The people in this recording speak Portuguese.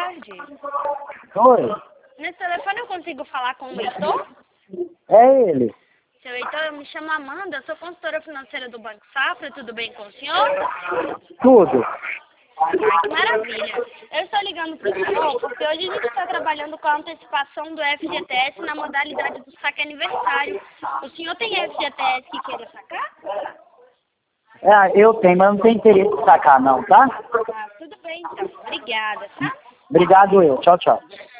tarde. Oi, Nesse telefone eu consigo falar com o Heitor? é ele. Seu Heitor, eu me chamo Amanda, sou consultora financeira do Banco Safra, tudo bem com o senhor? Tudo. Ai, que maravilha. Eu estou ligando para o senhor porque hoje a gente está trabalhando com a antecipação do FGTS na modalidade do saque aniversário. O senhor tem FGTS que queira sacar? Eu tenho, mas não tenho interesse em sacar não, tá? Ah, tudo bem então. Obrigada, tá? Obrigado eu. Tchau, tchau.